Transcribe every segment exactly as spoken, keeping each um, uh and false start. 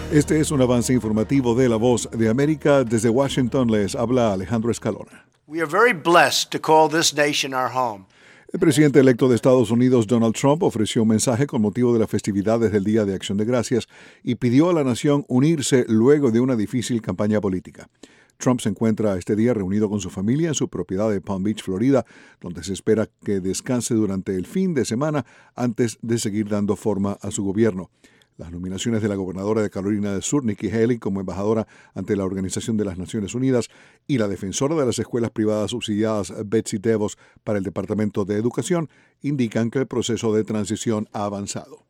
Este es un avance informativo de La Voz de América. Desde Washington les habla Alejandro Escalona. We are very blessed to call this nation our home. El presidente electo de Estados Unidos, Donald Trump, ofreció un mensaje con motivo de las festividades del Día de Acción de Gracias y pidió a la nación unirse luego de una difícil campaña política. Trump se encuentra este día reunido con su familia en su propiedad de Palm Beach, Florida, donde se espera que descanse durante el fin de semana antes de seguir dando forma a su gobierno. Las nominaciones de la gobernadora de Carolina del Sur, Nikki Haley, como embajadora ante la Organización de las Naciones Unidas, y la defensora de las escuelas privadas subsidiadas, Betsy DeVos, para el Departamento de Educación, indican que el proceso de transición ha avanzado.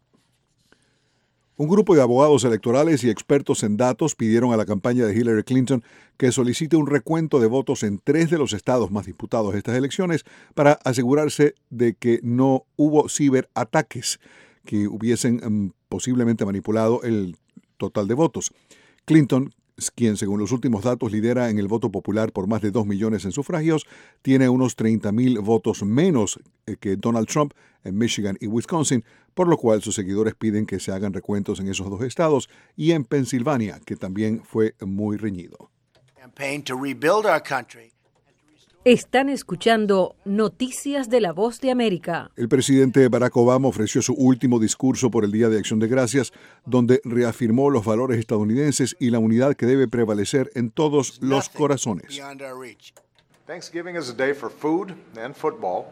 Un grupo de abogados electorales y expertos en datos pidieron a la campaña de Hillary Clinton que solicite un recuento de votos en tres de los estados más disputados de estas elecciones para asegurarse de que no hubo ciberataques que hubiesen um, posiblemente manipulado el total de votos. Clinton, quien según los últimos datos lidera en el voto popular por más de dos millones en sufragios, tiene unos treinta mil votos menos que Donald Trump en Michigan y Wisconsin, por lo cual sus seguidores piden que se hagan recuentos en esos dos estados y en Pensilvania, que también fue muy reñido. Campaign to rebuild our country. Están escuchando Noticias de La Voz de América. El presidente Barack Obama ofreció su último discurso por el Día de Acción de Gracias, donde reafirmó los valores estadounidenses y la unidad que debe prevalecer en todos los corazones. Thanksgiving is a day for food and football.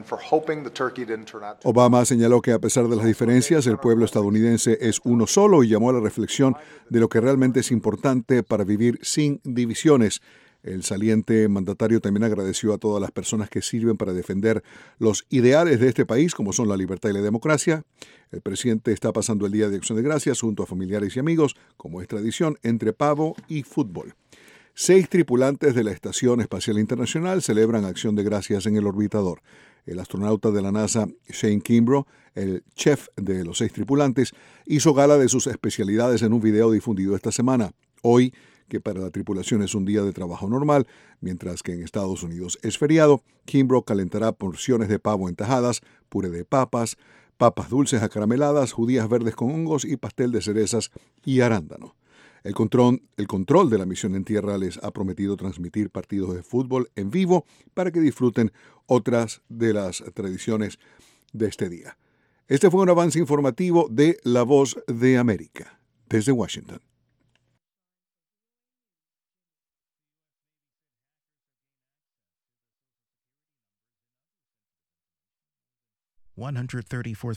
Obama señaló que a pesar de las diferencias, el pueblo estadounidense es uno solo y llamó a la reflexión de lo que realmente es importante para vivir sin divisiones. El saliente mandatario también agradeció a todas las personas que sirven para defender los ideales de este país, como son la libertad y la democracia. El presidente está pasando el Día de Acción de Gracias junto a familiares y amigos, como es tradición, entre pavo y fútbol. Seis tripulantes de la Estación Espacial Internacional celebran Acción de Gracias en el orbitador. El astronauta de la NASA, Shane Kimbrough, el chef de los seis tripulantes, hizo gala de sus especialidades en un video difundido esta semana. Hoy, que para la tripulación es un día de trabajo normal, mientras que en Estados Unidos es feriado, Kimbrough calentará porciones de pavo en tajadas, puré de papas, papas dulces acarameladas, judías verdes con hongos y pastel de cerezas y arándano. El control, el control de la misión en tierra les ha prometido transmitir partidos de fútbol en vivo para que disfruten otras de las tradiciones de este día. Este fue un avance informativo de La Voz de América, desde Washington. one hundred thirty-four